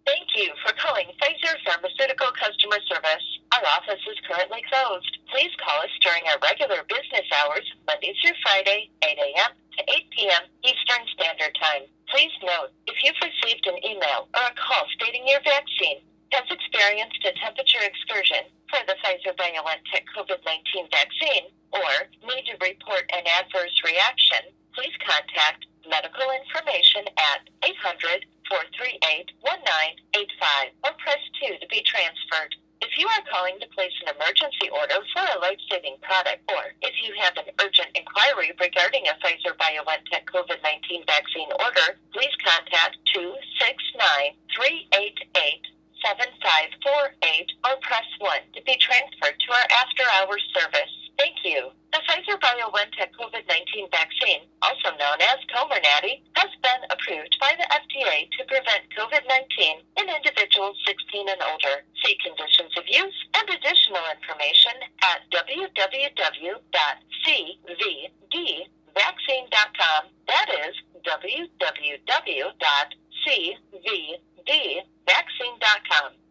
Thank you for calling Pfizer Pharmaceutical Customer Service. Our office is currently closed. Please call us during our regular business hours, Monday through Friday, 8 a.m. to 8 p.m. Eastern Standard Time. Please note, if you've received an email or a call stating your vaccine has experienced a temperature excursion for the Pfizer-BioNTech COVID-19 vaccine or need to report an adverse reaction, please contact medical information at 800-438-1985 or press 2 to be transferred. If you are calling to place an emergency order for a life-saving product, or if you have an urgent inquiry regarding a Pfizer-BioNTech COVID-19 vaccine order, please contact 269-388-7548 or press 1 to be transferred to our after-hours service. Thank you. The Pfizer-BioNTech COVID-19 vaccine, also known as Comirnaty, has been approved by the FDA to prevent COVID-19 in individuals 16 and older. See conditions of use and additional information at www.cvdvaccine.com. That is www.cvdvaccine.com.